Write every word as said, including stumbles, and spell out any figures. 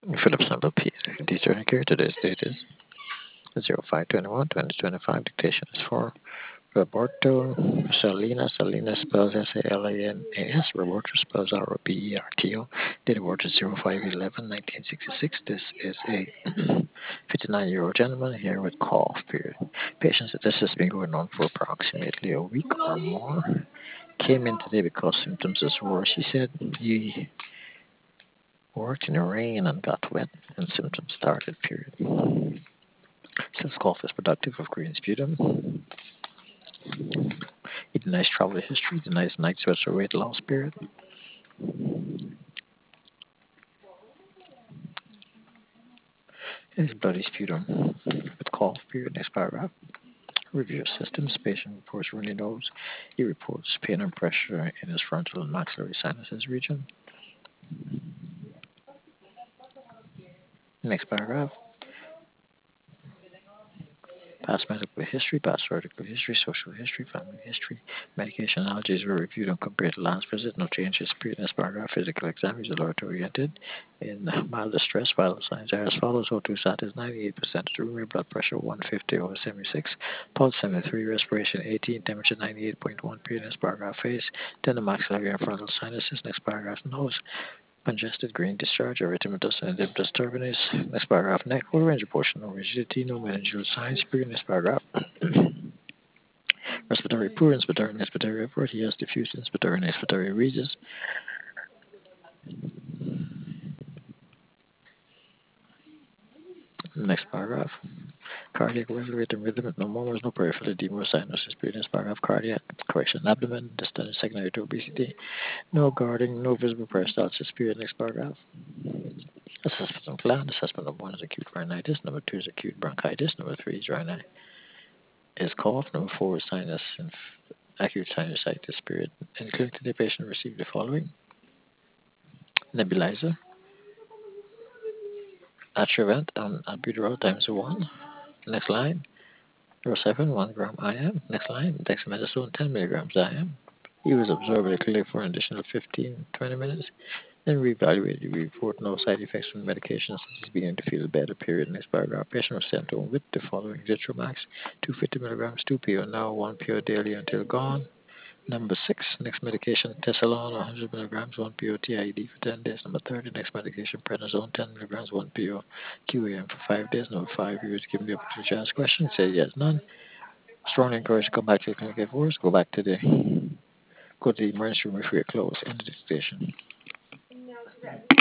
Philip Sample P. Teacher here. Today's date is zero five twenty-one twenty twenty-five. Dictation is for Roberto Salinas. Salinas spells S A L A N A S. Roberto spells R O B E R T O. Date of birth is zero five eleven nineteen sixty-six. This is a fifty-nine year old gentleman here with cough period. Patients that this has been going on for approximately a week or more. Came in today because symptoms is worse. He said he worked in the rain and got wet and symptoms started period. Says cough is productive of green sputum. He denies travel history, denies night sweats or weight loss period. His bloody sputum with cough period. Next paragraph. Review of systems. Patient reports runny nose. He reports pain and pressure in his frontal and maxillary sinuses region. Next paragraph. Past medical history, past surgical history, social history, family history, medication allergies were reviewed and compared to last visit. No changes. Previous paragraph. Physical exam is alert oriented. In mild distress, vital signs are as follows: O two sat is ninety-eight percent, room blood pressure one fifty over seventy-six, pulse seventy-three, respiration eighteen, temperature ninety-eight point one. Previous paragraph. Face, then the maxillary and frontal sinuses. Next paragraph. Nose, congested green discharge, erythematous and edematous turbinase. Next paragraph. Neck, full range of portion, no rigidity, no meningeal signs. Previous paragraph. Respiratory poor, inspiratory and expiratory upward. He has diffuse inspiratory and expiratory regions. Next paragraph. Cardiac rate and rhythm, no murmurs, no peripheral edema or cyanosis. Previous paragraph. Cardiac correction, abdomen, distant secondary to obesity. No guarding, no visible peristalsis. Period. Next paragraph. Assessment of gland. Assessment of one is acute rhinitis. Number two is acute bronchitis. Number three is rhini is cough. Number four is sinus and acute sinusitis. Period. In clinic today, patient received the following: nebulizer, Atrovent and albuterol times one. Next line. Rocephin, one gram I M. Next line. Dexamethasone, ten milligrams I M. He was observed at a clinic for an additional fifteen to twenty minutes. Then reevaluated. We report no side effects from the medication since he's beginning to feel better. Period. Next paragraph. Patient was sent home with the following: Zitromax, two hundred fifty milligrams, two P O now, one P O daily until gone. Number six, next medication, Tesalon, one hundred milligrams, one P O T I D for ten days. Number thirty, next medication, prednisone, ten milligrams, one P O Q A M for five days. Number five, he was given the opportunity to ask questions. He said yes, none. Strongly encouraged to come back to the clinic if worse. Go back to the go to the emergency room if you're close. End of the station.